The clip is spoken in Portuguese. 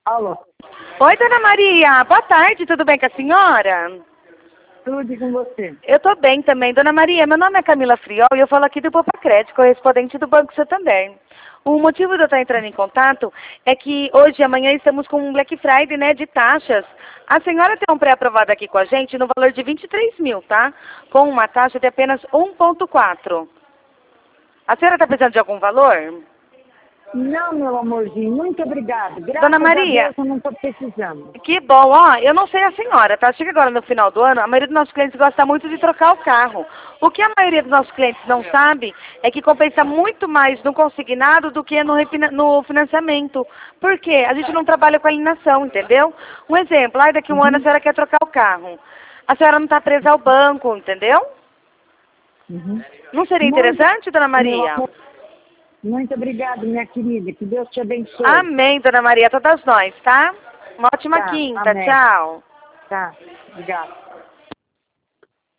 Alô, Oi, dona Maria. Boa tarde, tudo bem com a senhora? tudo com você? Eu tô bem também. Dona Maria, meu nome é Camila Friol e eu falo aqui do Popacred, correspondente do Banco Santander. O motivo de eu estar entrando em contato é que hoje e amanhã estamos com um Black Friday, né, de taxas. A senhora tem um pré-aprovado aqui com a gente no valor de 23 mil, tá? Com uma taxa de apenas 1,4. A senhora está precisando de algum valor? Não, meu amorzinho, muito obrigada. Dona Graças a Maria, Deus eu não estou precisando. que bom, ó, eu não sei a senhora, tá? Chega agora no final do ano, a maioria dos nossos clientes gosta muito de trocar o carro. O que a maioria dos nossos clientes não sabe é que compensa muito mais no consignado do que no financiamento. Por quê? A gente não trabalha com alienação, entendeu? Um exemplo, aí daqui a um ano a Uhum, senhora quer trocar o carro. A senhora não está presa ao banco, entendeu? uhum. Não seria Muito, interessante, dona meu Maria? amor, muito obrigada, minha querida. Que Deus te abençoe. Amém, dona Maria, todas nós, tá? Uma ótima Tá, quinta, amém. tchau. Tá, obrigada.